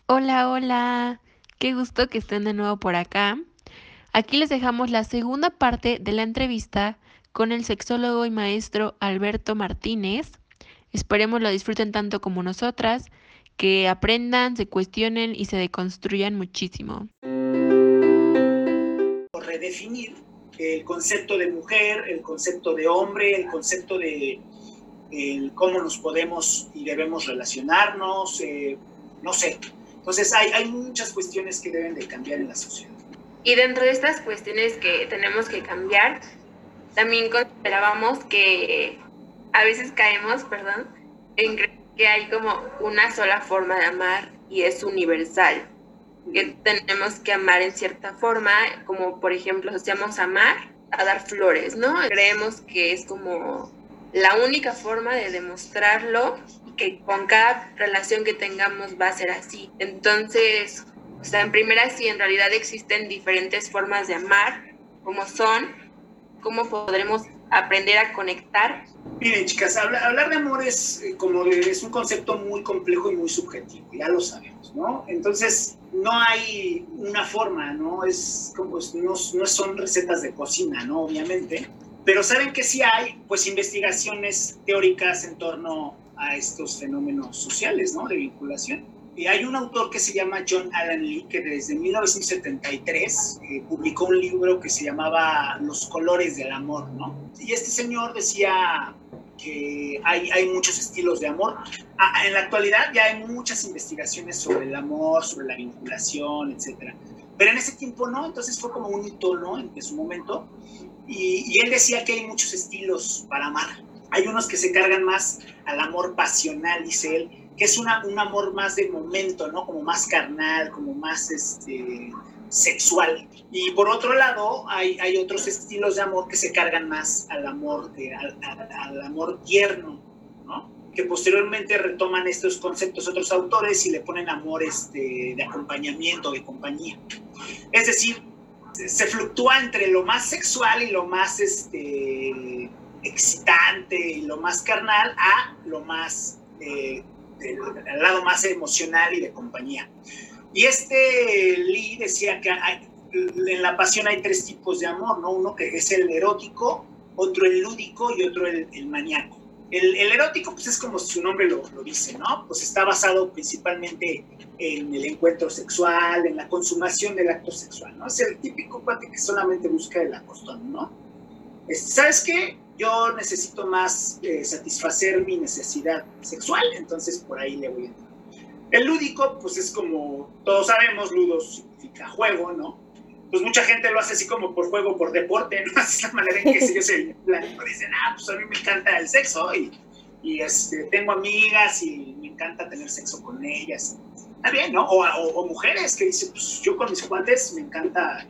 Hola, hola. Qué gusto que estén de nuevo por acá. Aquí les dejamos la segunda parte de la entrevista con el sexólogo y maestro Alberto Martínez. Esperemos lo disfruten tanto como nosotras, que aprendan, se cuestionen y se deconstruyan muchísimo. Redefinir el concepto de mujer, el concepto de hombre, el concepto de cómo nos podemos y debemos relacionarnos, no sé. Entonces hay muchas cuestiones que deben de cambiar en la sociedad. Y dentro de estas cuestiones que tenemos que cambiar, también considerábamos que a veces caemos, en creer que hay como una sola forma de amar y es universal, que tenemos que amar en cierta forma, como por ejemplo asociamos amar a dar flores, ¿no? Creemos que es como la única forma de demostrarlo y que con cada relación que tengamos va a ser así. Entonces, o sea, en primera sí, en realidad existen diferentes formas de amar, como son, cómo podremos aprender a conectar. Miren, chicas, hablar de amor es un concepto muy complejo y muy subjetivo, ya lo sabemos, ¿no? Entonces, no hay una forma, ¿no? No son recetas de cocina, ¿no? Obviamente, pero saben que sí hay, pues, investigaciones teóricas en torno a estos fenómenos sociales, ¿no? De vinculación. Y hay un autor que se llama John Alan Lee, que desde 1973 publicó un libro que se llamaba Los colores del amor, ¿no? Y este señor decía que hay muchos estilos de amor. En la actualidad ya hay muchas investigaciones sobre el amor, sobre la vinculación, etcétera. Pero en ese tiempo no, entonces fue como un hito, ¿no? En su momento. Y él decía que hay muchos estilos para amar. Hay unos que se cargan más al amor pasional, dice él, que es un amor más de momento, ¿no? Como más carnal, como más sexual. Y por otro lado, hay otros estilos de amor que se cargan más al amor, al amor tierno, ¿no? Que posteriormente retoman estos conceptos otros autores y le ponen amor de acompañamiento, de compañía. Es decir, se fluctúa entre lo más sexual y lo más excitante y lo más carnal a lo más al lado más emocional y de compañía. Y Lee decía que en la pasión hay tres tipos de amor, ¿no? Uno que es el erótico, otro el lúdico y otro el maníaco. El erótico, pues es como su nombre lo dice, ¿no? Pues está basado principalmente en el encuentro sexual, en la consumación del acto sexual, ¿no? Es el típico cuate que solamente busca el acostón, ¿no? ¿Sabes qué? Yo necesito más satisfacer mi necesidad sexual, entonces por ahí le voy a entrar. El lúdico, pues es como todos sabemos, ludo significa juego, ¿no? Pues mucha gente lo hace así como por juego, por deporte, ¿no? Es la manera en que ellos se dicen, pues a mí me encanta el sexo y tengo amigas y me encanta tener sexo con ellas. Está bien, ¿no? O mujeres que dicen, pues yo con mis cuates me encanta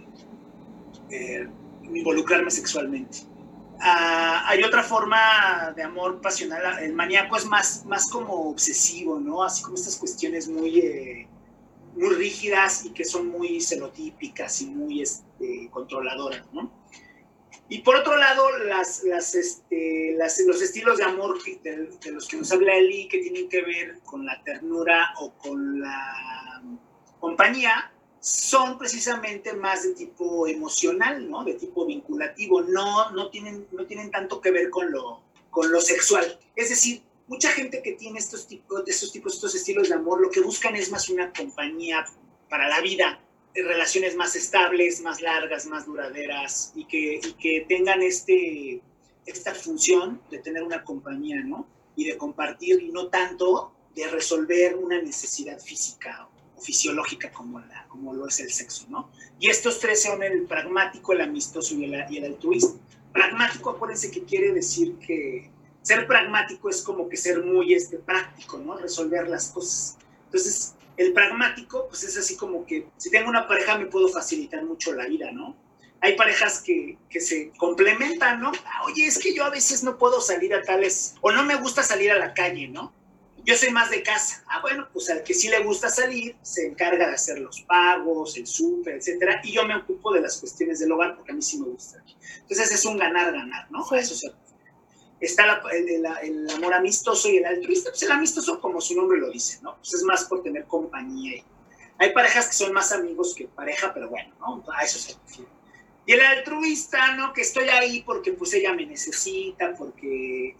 involucrarme sexualmente. Hay otra forma de amor pasional, el maníaco es más como obsesivo, ¿no? Así como estas cuestiones muy rígidas y que son muy celotípicas y muy controladoras, ¿no? Y por otro lado, los estilos de amor de los que nos habla Eli, que tienen que ver con la ternura o con la compañía, son precisamente más de tipo emocional, ¿no? De tipo vinculativo, no tienen tanto que ver con lo sexual. Es decir, mucha gente que tiene estos estilos de amor, lo que buscan es más una compañía para la vida, relaciones más estables, más largas, más duraderas, y que tengan esta función de tener una compañía, ¿no? Y de compartir, y no tanto de resolver una necesidad física o fisiológica como lo es el sexo, ¿no? Y estos tres son el pragmático, el amistoso y el altruista. Pragmático, acuérdense que quiere decir que ser pragmático es como que ser muy práctico, ¿no? Resolver las cosas. Entonces, el pragmático, pues es así como que si tengo una pareja me puedo facilitar mucho la vida, ¿no? Hay parejas que se complementan, ¿no? Oye, es que yo a veces no puedo salir a tales, o no me gusta salir a la calle, ¿no? Yo soy más de casa. Bueno, pues al que sí le gusta salir, se encarga de hacer los pagos, el súper, etcétera, y yo me ocupo de las cuestiones del hogar porque a mí sí me gusta. Entonces es un ganar-ganar, ¿no? Sí. A eso se refiere. Está el amor amistoso y el altruista. Pues el amistoso, como su nombre lo dice, ¿no? Pues es más por tener compañía. Hay parejas que son más amigos que pareja, pero bueno, ¿no? A eso se refiere. Y el altruista, ¿no? Que estoy ahí porque pues ella me necesita, porque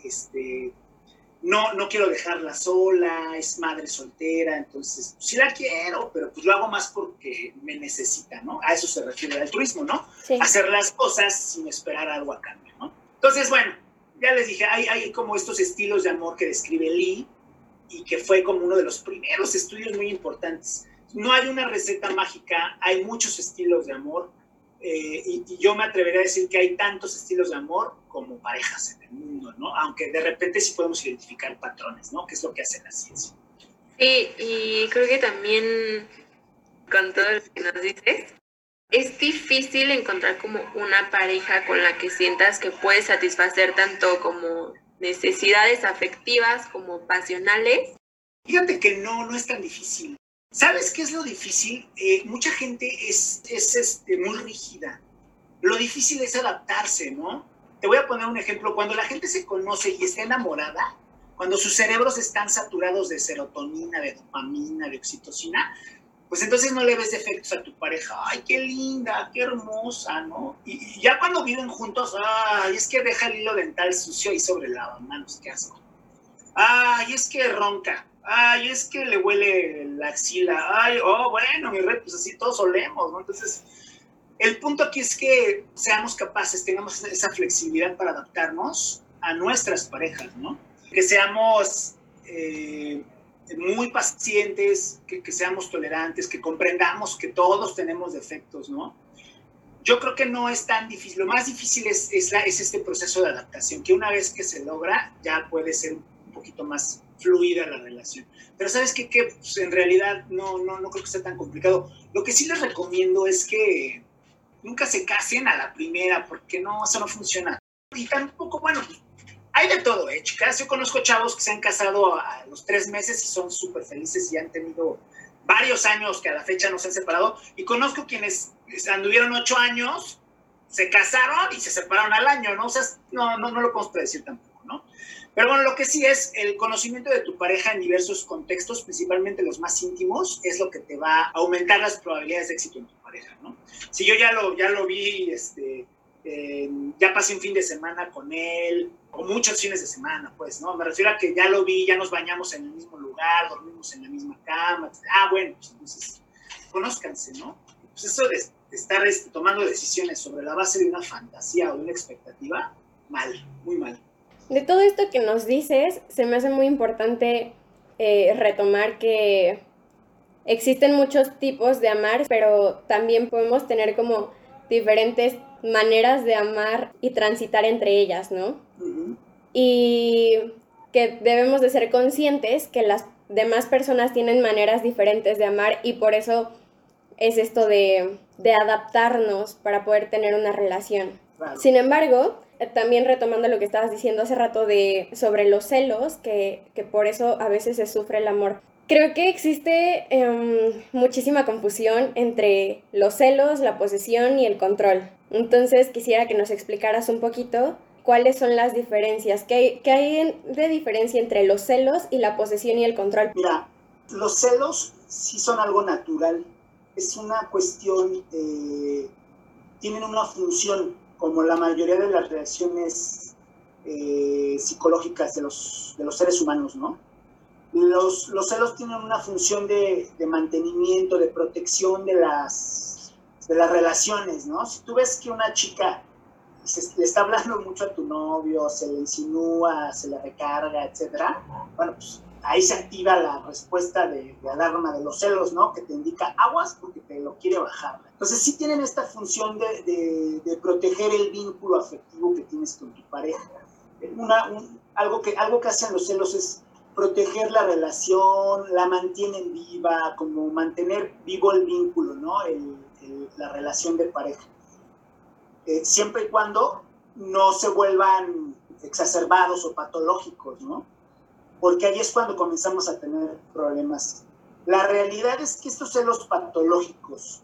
no quiero dejarla sola, es madre soltera, entonces pues, sí la quiero, pero pues lo hago más porque me necesita, ¿no? A eso se refiere el altruismo, ¿no? Sí. Hacer las cosas sin esperar algo a cambio, ¿no? Entonces, bueno, ya les dije, hay como estos estilos de amor que describe Lee y que fue como uno de los primeros estudios muy importantes. No hay una receta mágica, hay muchos estilos de amor y yo me atrevería a decir que hay tantos estilos de amor como parejas en el mundo, ¿no? Aunque de repente sí podemos identificar patrones, ¿no? Que es lo que hace la ciencia. Sí, y creo que también con todo lo que nos dices, es difícil encontrar como una pareja con la que sientas que puedes satisfacer tanto como necesidades afectivas como pasionales. Fíjate que no es tan difícil. ¿Sabes qué es lo difícil? Mucha gente es muy rígida. Lo difícil es adaptarse, ¿no? Te voy a poner un ejemplo. Cuando la gente se conoce y está enamorada, cuando sus cerebros están saturados de serotonina, de dopamina, de oxitocina, pues entonces no le ves defectos a tu pareja. ¡Ay, qué linda, qué hermosa!, ¿no? Y ya cuando viven juntos, ¡ay, es que deja el hilo dental sucio ahí sobre el lavamanos! ¡Qué asco! ¡Ay, es que ronca! ¡Ay, es que le huele la axila! ¡Ay, oh, bueno, mi rey, pues así todos olemos, ¿no? Entonces, el punto aquí es que seamos capaces, tengamos esa flexibilidad para adaptarnos a nuestras parejas, ¿no? Que seamos muy pacientes, que seamos tolerantes, que comprendamos que todos tenemos defectos, ¿no? Yo creo que no es tan difícil. Lo más difícil es este proceso de adaptación, que una vez que se logra, ya puede ser un poquito más fluida la relación. Pero ¿sabes qué? Que pues, en realidad no creo que sea tan complicado. Lo que sí les recomiendo es que nunca se casen a la primera, porque no, eso no funciona. Y tampoco, bueno, pues, hay de todo, chicas. Yo conozco chavos que se han casado a los 3 meses y son súper felices y han tenido varios años que a la fecha no se han separado. Y conozco quienes anduvieron 8 años, se casaron y se separaron al año, ¿no? O sea, no lo podemos predecir tampoco, ¿no? Pero bueno, lo que sí es el conocimiento de tu pareja en diversos contextos, principalmente los más íntimos, es lo que te va a aumentar las probabilidades de éxito en tu pareja, ¿no? Si yo ya lo vi, ya pasé un fin de semana con él, o muchos fines de semana, pues, ¿no? Me refiero a que ya lo vi, ya nos bañamos en el mismo lugar, dormimos en la misma cama. Bueno, pues entonces, conózcanse, ¿no? Pues eso de estar tomando decisiones sobre la base de una fantasía o de una expectativa, mal, muy mal. De todo esto que nos dices, se me hace muy importante retomar que existen muchos tipos de amar, pero también podemos tener como diferentes maneras de amar y transitar entre ellas, ¿no? Uh-huh. Y que debemos de ser conscientes que las demás personas tienen maneras diferentes de amar y por eso es esto de adaptarnos para poder tener una relación. Claro. Sin embargo, también retomando lo que estabas diciendo hace rato sobre los celos, que por eso a veces se sufre el amor. Creo que existe muchísima confusión entre los celos, la posesión y el control. Entonces quisiera que nos explicaras un poquito cuáles son las diferencias, qué hay de diferencia entre los celos y la posesión y el control. Mira, los celos sí son algo natural, es una cuestión, tienen una función, como la mayoría de las relaciones psicológicas de los seres humanos, ¿no? Los celos tienen una función de mantenimiento, de protección de las relaciones, ¿no? Si tú ves que una chica le está hablando mucho a tu novio, se le insinúa, se le recarga, etcétera, bueno, pues ahí se activa la respuesta de alarma de los celos, ¿no? Que te indica aguas porque te lo quiere bajar. Entonces sí tienen esta función de proteger el vínculo afectivo que tienes con tu pareja. Algo que hacen los celos es proteger la relación, la mantienen viva, como mantener vivo el vínculo, ¿no? La relación de pareja. Siempre y cuando no se vuelvan exacerbados o patológicos, ¿no? Porque ahí es cuando comenzamos a tener problemas. La realidad es que estos celos patológicos,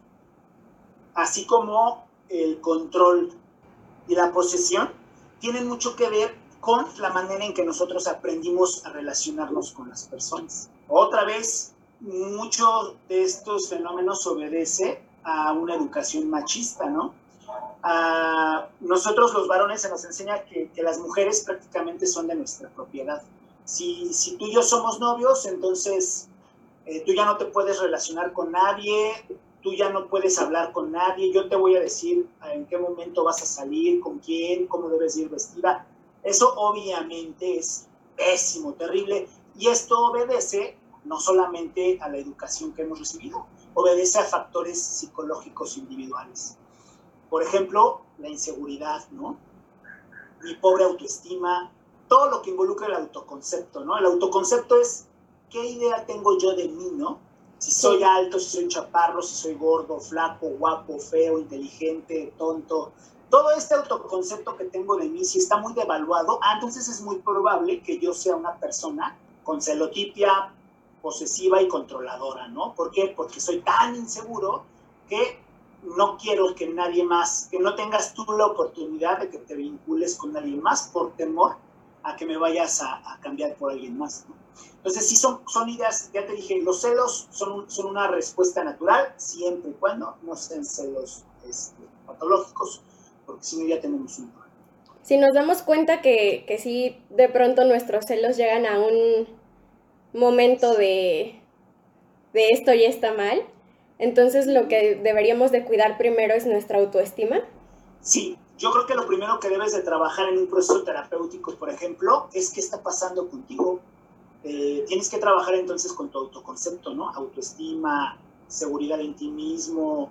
así como el control y la posesión, tienen mucho que ver con la manera en que nosotros aprendimos a relacionarnos con las personas. Otra vez, mucho de estos fenómenos obedece a una educación machista, ¿no? Nosotros los varones se nos enseña que las mujeres prácticamente son de nuestra propiedad. Si tú y yo somos novios, entonces tú ya no te puedes relacionar con nadie, tú ya no puedes hablar con nadie, yo te voy a decir en qué momento vas a salir, con quién, cómo debes ir vestida. Eso obviamente es pésimo, terrible, y esto obedece no solamente a la educación que hemos recibido, obedece a factores psicológicos individuales. Por ejemplo, la inseguridad, ¿no? Mi pobre autoestima, todo lo que involucra el autoconcepto, ¿no? El autoconcepto es qué idea tengo yo de mí, ¿no? Si soy alto, si soy chaparro, si soy gordo, flaco, guapo, feo, inteligente, tonto. Todo este autoconcepto que tengo de mí, si está muy devaluado, entonces es muy probable que yo sea una persona con celotipia posesiva y controladora, ¿no? ¿Por qué? Porque soy tan inseguro que no quiero que nadie más, que no tengas tú la oportunidad de que te vincules con alguien más por temor a que me vayas a cambiar por alguien más, ¿no? Entonces, sí son ideas, ya te dije, los celos son una respuesta natural, siempre y cuando no sean celos patológicos, porque si no ya tenemos un problema. Si nos damos cuenta que sí, de pronto nuestros celos llegan a un momento de esto ya está mal, entonces lo que deberíamos de cuidar primero es nuestra autoestima. Sí, yo creo que lo primero que debes de trabajar en un proceso terapéutico, por ejemplo, es qué está pasando contigo. Tienes que trabajar entonces con tu autoconcepto, ¿no? Autoestima, seguridad en ti mismo,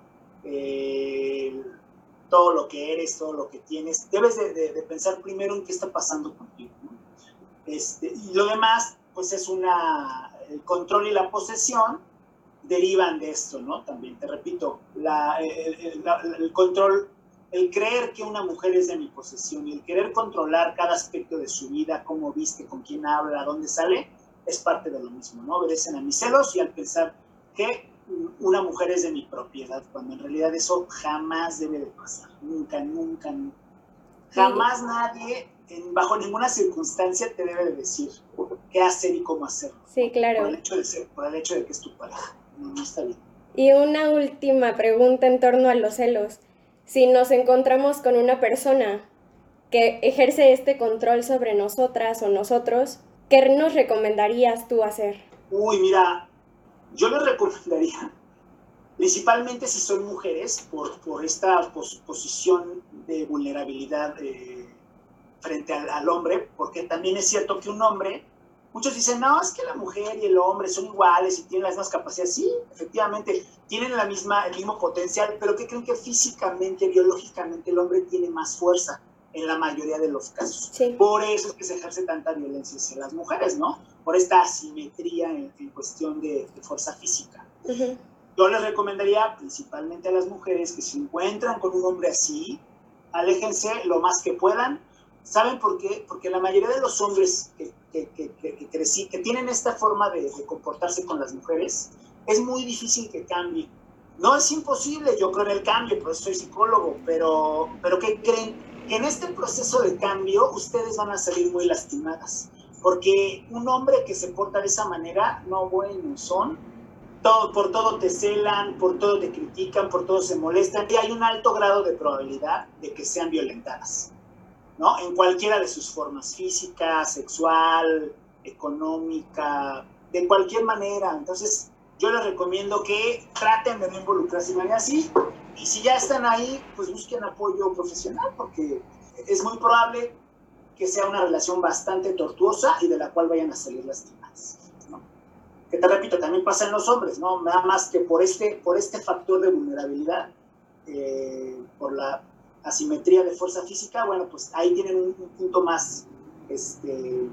todo lo que eres, todo lo que tienes. Debes de pensar primero en qué está pasando contigo, ¿no? Y lo demás, pues es el control y la posesión derivan de esto, ¿no? También, te repito, el control, el creer que una mujer es de mi posesión y el querer controlar cada aspecto de su vida, cómo viste, con quién habla, dónde sale, es parte de lo mismo, ¿no? Obedecen a mis celos y al pensar que una mujer es de mi propiedad, cuando en realidad eso jamás debe de pasar, nunca, nunca, nunca. Jamás nadie, bajo ninguna circunstancia, te debe de decir qué hacer y cómo hacerlo. Sí, claro. Por el hecho de que es tu pareja. No está bien. Y una última pregunta en torno a los celos. Si nos encontramos con una persona que ejerce este control sobre nosotras o nosotros, ¿qué nos recomendarías tú hacer? Uy, mira, yo les recomendaría, principalmente si son mujeres, por esta posición de vulnerabilidad frente al hombre, porque también es cierto que un hombre, muchos dicen, no, es que la mujer y el hombre son iguales y tienen las mismas capacidades. Sí, efectivamente, tienen el mismo potencial, pero ¿qué creen? Que físicamente, biológicamente, el hombre tiene más fuerza en la mayoría de los casos. Sí. Por eso es que se ejerce tanta violencia hacia las mujeres, ¿no? Por esta asimetría en cuestión de fuerza física. Uh-huh. Yo les recomendaría principalmente a las mujeres que si encuentran con un hombre así, aléjense lo más que puedan. ¿Saben por qué? Porque la mayoría de los hombres que tienen esta forma de comportarse con las mujeres, es muy difícil que cambie. No es imposible, yo creo en el cambio, por eso soy psicólogo, pero ¿qué creen? Que en este proceso de cambio ustedes van a salir muy lastimadas, porque un hombre que se porta de esa manera, no bueno, por todo te celan, por todo te critican, por todo se molestan, y hay un alto grado de probabilidad de que sean violentadas, ¿no? En cualquiera de sus formas, física, sexual, económica, de cualquier manera. Entonces, yo les recomiendo que traten de no involucrarse de manera así, y si ya están ahí, pues busquen apoyo profesional, porque es muy probable que sea una relación bastante tortuosa y de la cual vayan a salir lastimadas, ¿no? Que te repito, también pasa en los hombres, ¿no? Nada más que por este factor de vulnerabilidad, por la asimetría de fuerza física, bueno, pues ahí tienen un punto más, pues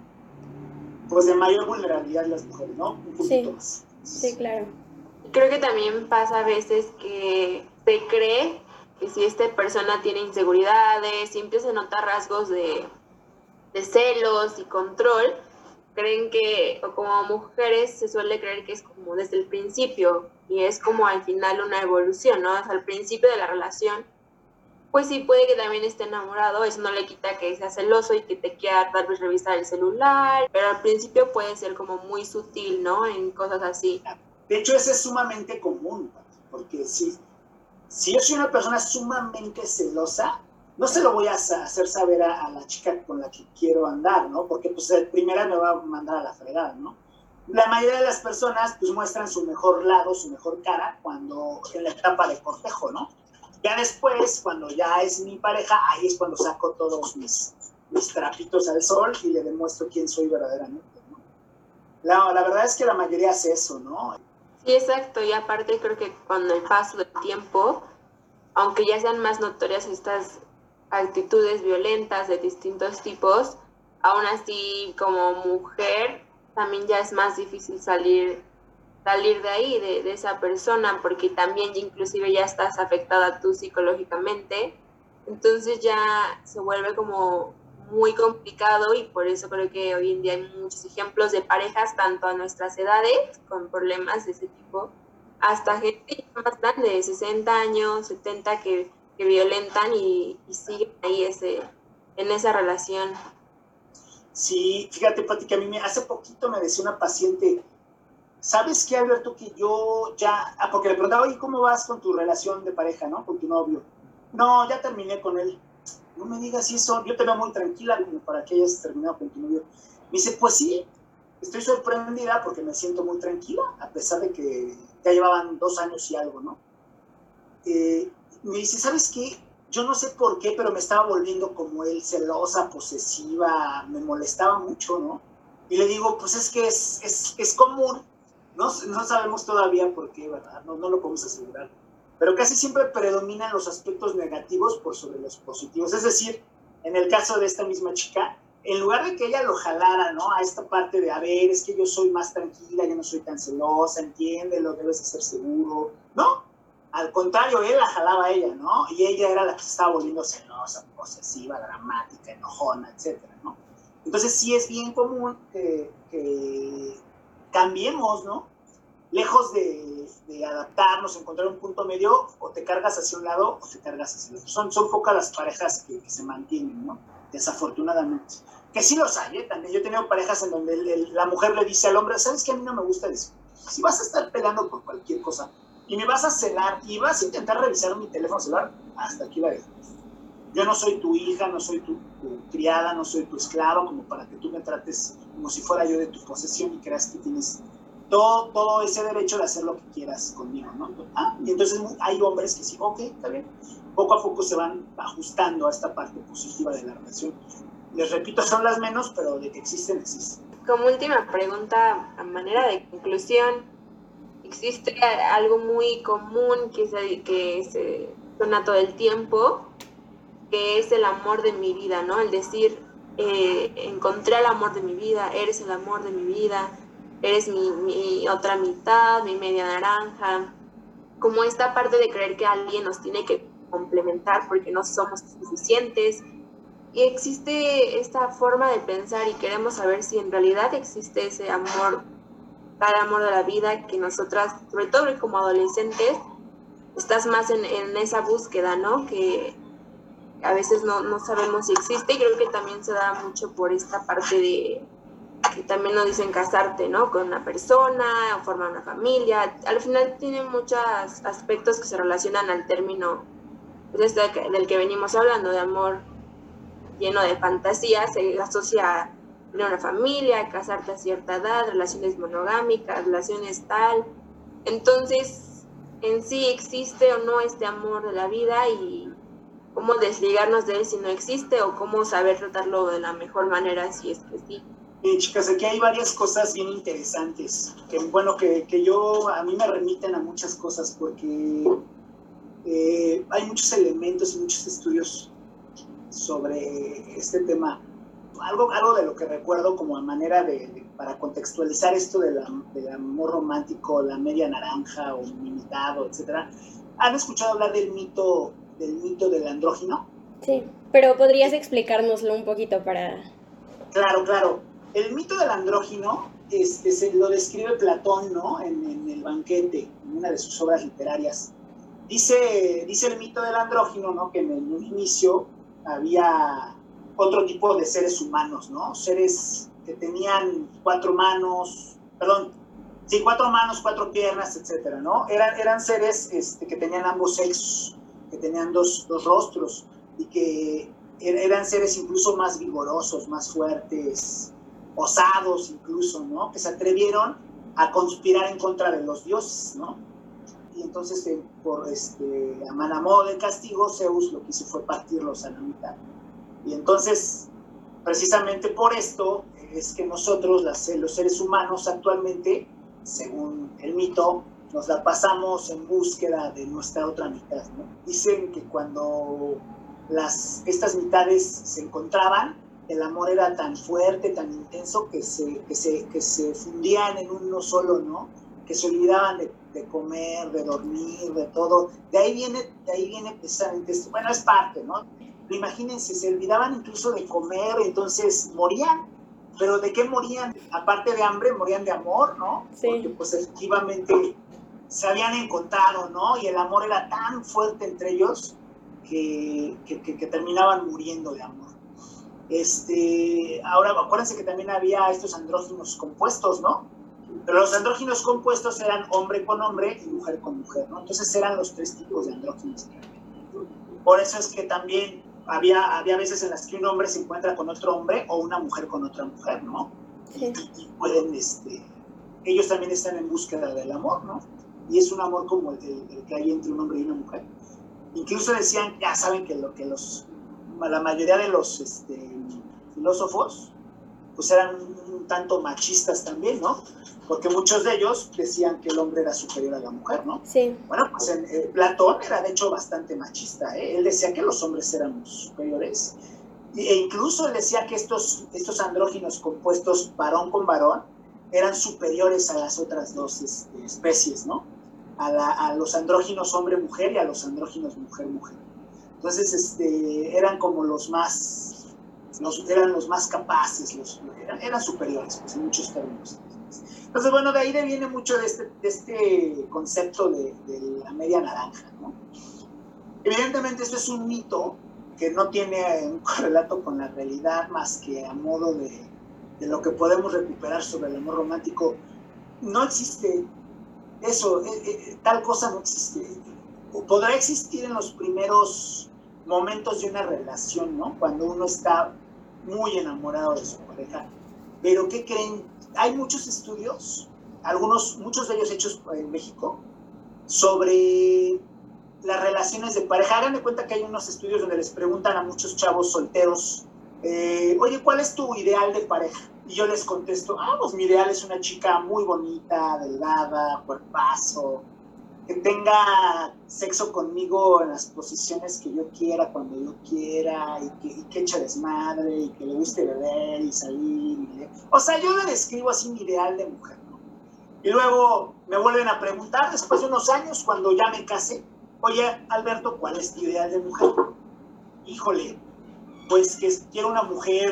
de mayor vulnerabilidad las mujeres, ¿no? Un puntito más. Sí, claro. Creo que también pasa a veces que se cree que si esta persona tiene inseguridades, siempre se nota rasgos de celos y control, creen que, o como mujeres se suele creer que es como desde el principio, y es como al final una evolución, ¿no? Hasta el principio de la relación pues sí, puede que también esté enamorado, eso no le quita que sea celoso y que te quiera tal vez revisar el celular, pero al principio puede ser como muy sutil, ¿no? En cosas así. De hecho, eso es sumamente común, porque si yo soy una persona sumamente celosa, no se lo voy a hacer saber a la chica con la que quiero andar, ¿no? Porque pues el primera me va a mandar a la fregada, ¿no? La mayoría de las personas pues muestran su mejor lado, su mejor cara cuando en la etapa de cortejo, ¿no? Ya después, cuando ya es mi pareja, ahí es cuando saco todos mis trapitos al sol y le demuestro quién soy verdaderamente, ¿no? La verdad es que la mayoría hace eso, ¿no? Sí, exacto, y aparte creo que con el paso del tiempo, aunque ya sean más notorias estas actitudes violentas de distintos tipos, aún así como mujer también ya es más difícil salir de ahí, de esa persona, porque también inclusive ya estás afectada tú psicológicamente, entonces ya se vuelve como muy complicado y por eso creo que hoy en día hay muchos ejemplos de parejas, tanto a nuestras edades, con problemas de ese tipo, hasta gente más grande, de 60 años, 70, que violentan y siguen ahí en esa relación. Sí, fíjate, Pati, que a mí hace poquito me decía una paciente, ¿sabes qué, Alberto? Que yo ya, porque le preguntaba, oye, ¿cómo vas con tu relación de pareja, no? Con tu novio. No, ya terminé con él. No me digas eso, yo te veo muy tranquila como para que hayas terminado con tu novio. Me dice, pues sí, estoy sorprendida porque me siento muy tranquila, a pesar de que ya llevaban 2 años y algo, ¿no? Me dice, ¿sabes qué? Yo no sé por qué, pero me estaba volviendo como él, celosa, posesiva, me molestaba mucho, ¿no? Y le digo, pues es que es común, no sabemos todavía por qué, ¿verdad? No lo podemos asegurar. Pero casi siempre predominan los aspectos negativos por sobre los positivos. Es decir, en el caso de esta misma chica, en lugar de que ella lo jalara, ¿no? A esta parte de, a ver, es que yo soy más tranquila, yo no soy tan celosa, entiéndelo, debes de ser seguro, ¿no? Al contrario, él la jalaba a ella, ¿no? Y ella era la que se estaba volviendo celosa, posesiva, dramática, enojona, etcétera, ¿no? Entonces sí es bien común que cambiemos, ¿no? Lejos de adaptarnos, encontrar un punto medio, o te cargas hacia un lado o te cargas hacia el otro. Son pocas las parejas que se mantienen, ¿no? Desafortunadamente. Que sí los hay, ¿eh? También yo he tenido parejas en donde la mujer le dice al hombre, ¿sabes qué? A mí no me gusta eso. Si vas a estar peleando por cualquier cosa y me vas a celar y vas a intentar revisar mi teléfono celular, hasta aquí la dejo. Yo no soy tu hija, no soy tu criada, no soy tu esclavo, como para que tú me trates como si fuera yo de tu posesión y creas que tienes todo ese derecho de hacer lo que quieras conmigo, ¿no? Y entonces hay hombres que sí, ok, está bien. Poco a poco se van ajustando a esta parte positiva de la relación. Les repito, son las menos, pero de que existen, existen. Como última pregunta, a manera de conclusión, existe algo muy común que se suena todo el tiempo, que es el amor de mi vida, ¿no? El decir, encontré el amor de mi vida, eres el amor de mi vida, eres mi otra mitad, mi media naranja, como esta parte de creer que alguien nos tiene que complementar porque no somos suficientes. Y existe esta forma de pensar y queremos saber si en realidad existe ese amor, tal amor de la vida que nosotras, sobre todo como adolescentes, estás más en esa búsqueda, ¿no? Que a veces no sabemos si existe, y creo que también se da mucho por esta parte de que también nos dicen casarte, ¿no? Con una persona, o formar una familia. Al final tiene muchos aspectos que se relacionan al término pues, del que venimos hablando, de amor lleno de fantasía, se asocia a tener una familia, casarte a cierta edad, relaciones monogámicas, relaciones tal. Entonces, en sí existe o no este amor de la vida y cómo desligarnos de él si no existe o cómo saber tratarlo de la mejor manera si es que sí. Chicas, aquí hay varias cosas bien interesantes, que bueno, que a mí me remiten a muchas cosas porque hay muchos elementos y muchos estudios sobre este tema. Algo de lo que recuerdo como a manera para contextualizar esto del amor romántico, la media naranja o limitado, etcétera. ¿Han escuchado hablar del mito del andrógino? Sí, pero podrías explicárnoslo un poquito para... Claro. El mito del andrógino se lo describe Platón, ¿no? En el Banquete, en una de sus obras literarias. Dice el mito del andrógino, ¿no? Que en el inicio había otro tipo de seres humanos, ¿no? Seres que tenían 4 manos, 4 piernas, etcétera, ¿no? Eran seres que tenían ambos sexos, que tenían dos rostros y que eran seres incluso más vigorosos, más fuertes, osados incluso, ¿no? Que se atrevieron a conspirar en contra de los dioses, ¿no? Y entonces, a modo de castigo, Zeus lo que hizo fue partirlos a la mitad. Y entonces, precisamente por esto, es que nosotros, los seres humanos, actualmente, según el mito, nos la pasamos en búsqueda de nuestra otra mitad, ¿no? Dicen que cuando estas mitades se encontraban, el amor era tan fuerte, tan intenso, que se fundían en uno solo, ¿no? Que se olvidaban de comer, de dormir, de todo. De ahí viene precisamente esto. Bueno, es parte, ¿no? Pero imagínense, se olvidaban incluso de comer, entonces morían. ¿Pero de qué morían? Aparte de hambre, morían de amor, ¿no? Sí. Porque pues efectivamente se habían encontrado, ¿no? Y el amor era tan fuerte entre ellos que terminaban muriendo de amor. Ahora, acuérdense que también había estos andróginos compuestos, ¿no? Pero los andróginos compuestos eran hombre con hombre y mujer con mujer, ¿no? Entonces eran los 3 tipos de andróginos. Por eso es que también había veces en las que un hombre se encuentra con otro hombre o una mujer con otra mujer, ¿no? Sí. Y pueden, ellos también están en búsqueda del amor, ¿no? Y es un amor como el que hay entre un hombre y una mujer. Incluso decían, ya saben que la mayoría de los filósofos pues eran un tanto machistas también, ¿no? Porque muchos de ellos decían que el hombre era superior a la mujer, ¿no? Sí. Bueno, pues Platón era de hecho bastante machista, ¿eh? Él decía que los hombres éramos superiores, e incluso él decía que estos andróginos compuestos varón con varón eran superiores a las otras 2 especies, ¿no? A los andróginos hombre-mujer y a los andróginos mujer-mujer. Entonces, eran como los más capaces, eran superiores, pues, en muchos términos. Entonces, bueno, de ahí viene mucho de este concepto de la media naranja, ¿no? Evidentemente, esto es un mito que no tiene un correlato con la realidad más que a modo de lo que podemos recuperar sobre el amor romántico. No existe eso, tal cosa no existe. Podrá existir en los primeros momentos de una relación, ¿no? Cuando uno está muy enamorado de su pareja. Pero, ¿qué creen? Hay muchos estudios, muchos de ellos hechos en México, sobre las relaciones de pareja. Hagan de cuenta que hay unos estudios donde les preguntan a muchos chavos solteros, oye, ¿cuál es tu ideal de pareja? Y yo les contesto, pues mi ideal es una chica muy bonita, delgada, cuerpazo, que tenga sexo conmigo en las posiciones que yo quiera, cuando yo quiera, y que eche desmadre, y que le guste beber y salir. O sea, yo le describo así mi ideal de mujer, ¿no? Y luego me vuelven a preguntar, después de unos años, cuando ya me casé, oye, Alberto, ¿cuál es tu ideal de mujer? Híjole, pues que quiero una mujer,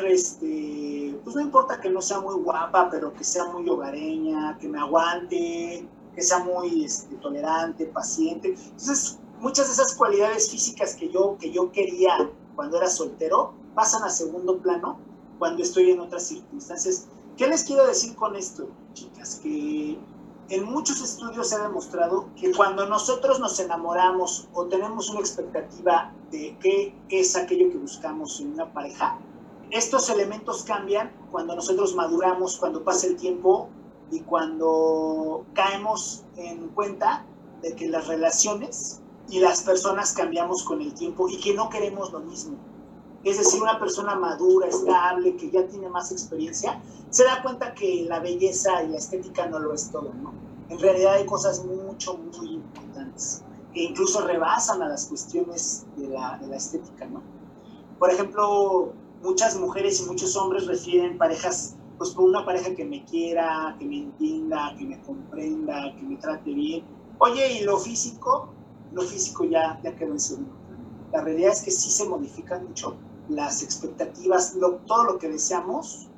pues no importa que no sea muy guapa, pero que sea muy hogareña, que me aguante, que sea muy tolerante, paciente. Entonces, muchas de esas cualidades físicas que yo quería cuando era soltero pasan a segundo plano cuando estoy en otras circunstancias. ¿Qué les quiero decir con esto, chicas? Que en muchos estudios se ha demostrado que cuando nosotros nos enamoramos o tenemos una expectativa de qué es aquello que buscamos en una pareja, estos elementos cambian cuando nosotros maduramos, cuando pasa el tiempo y cuando caemos en cuenta de que las relaciones y las personas cambiamos con el tiempo y que no queremos lo mismo. Es decir, una persona madura, estable, que ya tiene más experiencia, se da cuenta que la belleza y la estética no lo es todo, ¿no? En realidad hay cosas muy importantes que incluso rebasan a las cuestiones de la estética, ¿no? Por ejemplo, muchas mujeres y muchos hombres refieren parejas, pues por una pareja que me quiera, que me entienda, que me comprenda, que me trate bien. Oye, ¿y lo físico? Lo físico ya quedó en segundo plano. La realidad es que sí se modifican mucho las expectativas, todo lo que deseamos,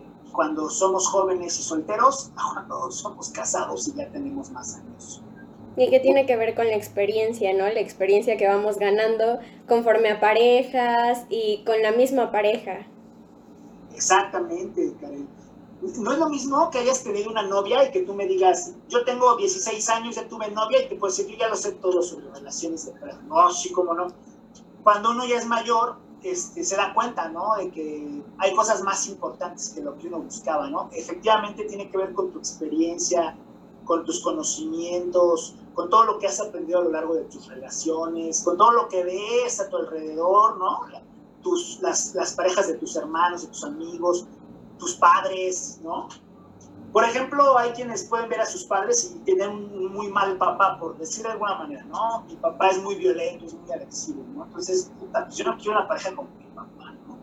cuando somos jóvenes y solteros, cuando somos casados y ya tenemos más años. Y que tiene que ver con la experiencia, ¿no? La experiencia que vamos ganando conforme a parejas y con la misma pareja. Exactamente, Karen. No es lo mismo que hayas tenido una novia y que tú me digas, yo tengo 16 años, ya tuve novia y te puedo decir, yo ya lo sé todo sobre relaciones de pareja. No, sí, cómo no. Cuando uno ya es mayor, se da cuenta, ¿no? De que hay cosas más importantes que lo que uno buscaba, ¿no? Efectivamente tiene que ver con tu experiencia, con tus conocimientos, con todo lo que has aprendido a lo largo de tus relaciones, con todo lo que ves a tu alrededor, ¿no? Las parejas de tus hermanos, de tus amigos, tus padres, ¿no? Por ejemplo, hay quienes pueden ver a sus padres y tener un muy mal papá, por decir de alguna manera, ¿no? Mi papá es muy violento, es muy agresivo, ¿no? Entonces, puta, pues yo no quiero una pareja como mi papá, ¿no?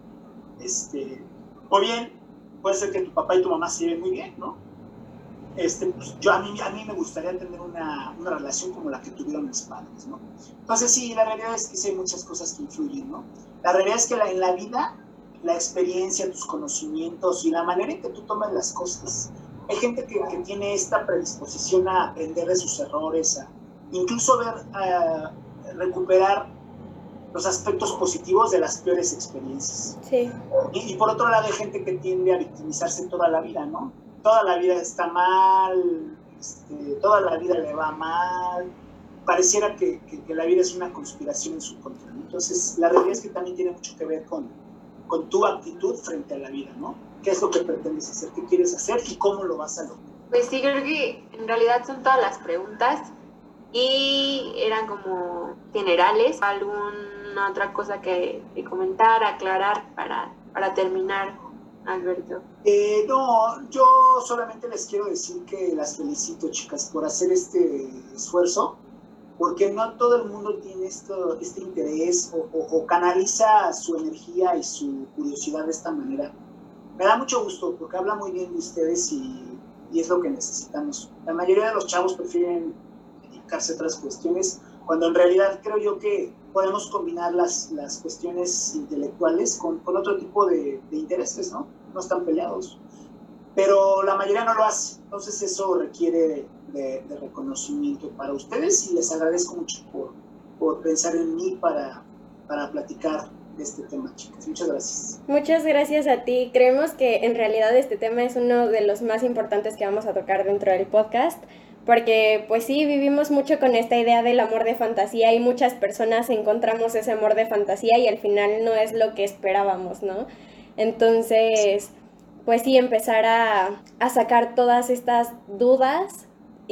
O bien, puede ser que tu papá y tu mamá se lleven muy bien, ¿no? Pues a mí me gustaría tener una relación como la que tuvieron mis padres, ¿no? Entonces, sí, la realidad es que sí hay muchas cosas que influyen, ¿no? La realidad es que en la vida, la experiencia, tus conocimientos y la manera en que tú tomas las cosas. Hay gente que tiene esta predisposición a aprender de sus errores, a incluso recuperar los aspectos positivos de las peores experiencias. Sí. Y por otro lado hay gente que tiende a victimizarse toda la vida, ¿no? Toda la vida está mal, toda la vida le va mal, pareciera que la vida es una conspiración en su contra, ¿no? Entonces, la realidad es que también tiene mucho que ver con tu actitud frente a la vida, ¿no? ¿Qué es lo que pretendes hacer? ¿Qué quieres hacer? ¿Y cómo lo vas a lograr? Pues sí, creo que en realidad son todas las preguntas y eran como generales. ¿Alguna otra cosa que comentar, aclarar para terminar, Alberto? No, yo solamente les quiero decir que las felicito, chicas, por hacer este esfuerzo, porque no todo el mundo tiene este interés o canaliza su energía y su curiosidad de esta manera. Me da mucho gusto porque habla muy bien de ustedes y es lo que necesitamos. La mayoría de los chavos prefieren dedicarse a otras cuestiones, cuando en realidad creo yo que podemos combinar las cuestiones intelectuales con otro tipo de intereses, ¿no? No están peleados. Pero la mayoría no lo hace, entonces eso requiere de reconocimiento para ustedes y les agradezco mucho por pensar en mí para platicar de este tema, chicas. Muchas gracias. Muchas gracias a ti. Creemos que en realidad este tema es uno de los más importantes que vamos a tocar dentro del podcast, porque pues sí, vivimos mucho con esta idea del amor de fantasía y muchas personas encontramos ese amor de fantasía y al final no es lo que esperábamos, ¿no? Entonces, pues sí, empezar a sacar todas estas dudas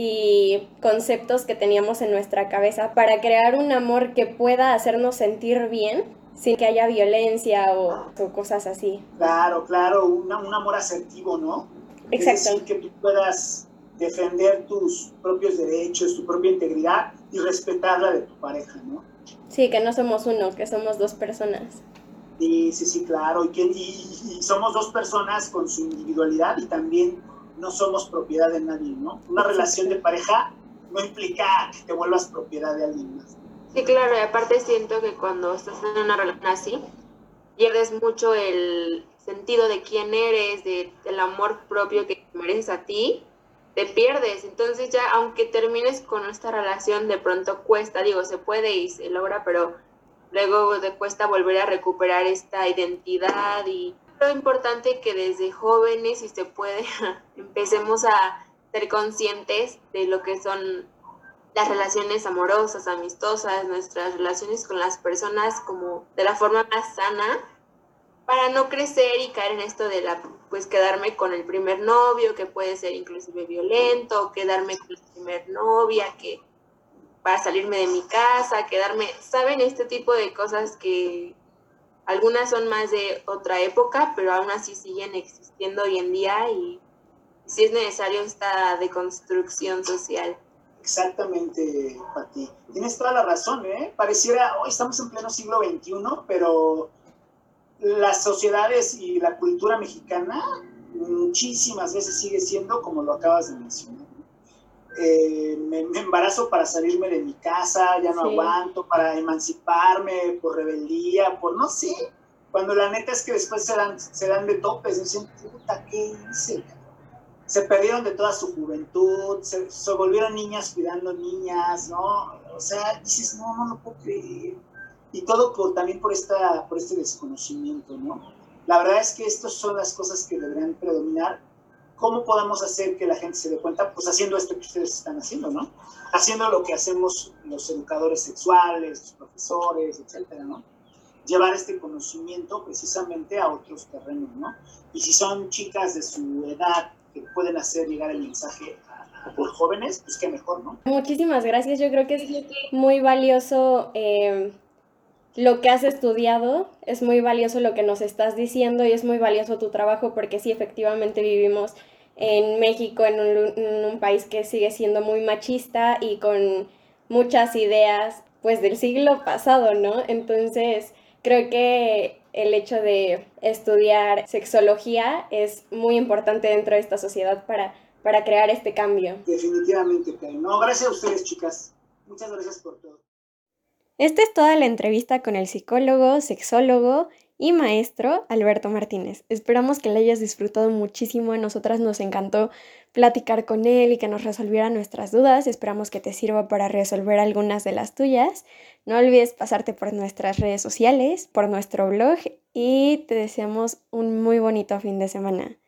y conceptos que teníamos en nuestra cabeza para crear un amor que pueda hacernos sentir bien sin que haya violencia o cosas así. Claro, un amor asertivo, ¿no? Exacto. Es decir, que tú puedas defender tus propios derechos, tu propia integridad y respetar la de tu pareja, ¿no? Sí, que no somos uno, que somos dos personas. Sí, claro, y somos dos personas con su individualidad y también no somos propiedad de nadie, ¿no? Una relación de pareja no implica que te vuelvas propiedad de alguien más. Sí, claro, y aparte siento que cuando estás en una relación así, pierdes mucho el sentido de quién eres, del amor propio que mereces a ti, te pierdes. Entonces ya, aunque termines con esta relación, de pronto cuesta, se puede y se logra, pero luego te cuesta volver a recuperar esta identidad y lo importante que desde jóvenes, si se puede, empecemos a ser conscientes de lo que son las relaciones amorosas, amistosas, nuestras relaciones con las personas como de la forma más sana, para no crecer y caer en esto de quedarme con el primer novio, que puede ser inclusive violento, quedarme con la primer novia, que para salirme de mi casa, ¿saben? Este tipo de cosas que algunas son más de otra época, pero aún así siguen existiendo hoy en día y sí es necesario esta deconstrucción social. Exactamente, Pati. Tienes toda la razón, ¿eh? Pareciera, hoy estamos en pleno siglo XXI, pero las sociedades y la cultura mexicana muchísimas veces sigue siendo como lo acabas de mencionar. Me embarazo para salirme de mi casa, ya no aguanto, para emanciparme, por rebeldía, por no sé. Cuando la neta es que después se dan de topes, dicen, puta, ¿qué hice? se perdieron de toda su juventud, se volvieron niñas cuidando niñas, ¿no? O sea, dices, no lo puedo creer. Y todo también por este desconocimiento, ¿no? La verdad es que estas son las cosas que deberían predominar. ¿Cómo podemos hacer que la gente se dé cuenta? Pues haciendo esto que ustedes están haciendo, ¿no? Haciendo lo que hacemos los educadores sexuales, los profesores, etcétera, ¿no? Llevar este conocimiento precisamente a otros terrenos, ¿no? Y si son chicas de su edad que pueden hacer llegar el mensaje a por jóvenes, pues qué mejor, ¿no? Muchísimas gracias. Yo creo que es muy valioso lo que has estudiado, es muy valioso lo que nos estás diciendo y es muy valioso tu trabajo porque sí, efectivamente vivimos en México, en un país que sigue siendo muy machista y con muchas ideas pues del siglo pasado, ¿no? Entonces creo que el hecho de estudiar sexología es muy importante dentro de esta sociedad para crear este cambio. Definitivamente, Karen. No, gracias a ustedes, chicas. Muchas gracias por todo. Esta es toda la entrevista con el psicólogo, sexólogo y maestro Alberto Martínez. Esperamos que la hayas disfrutado muchísimo. A nosotras nos encantó platicar con él y que nos resolviera nuestras dudas. Esperamos que te sirva para resolver algunas de las tuyas. No olvides pasarte por nuestras redes sociales, por nuestro blog y te deseamos un muy bonito fin de semana.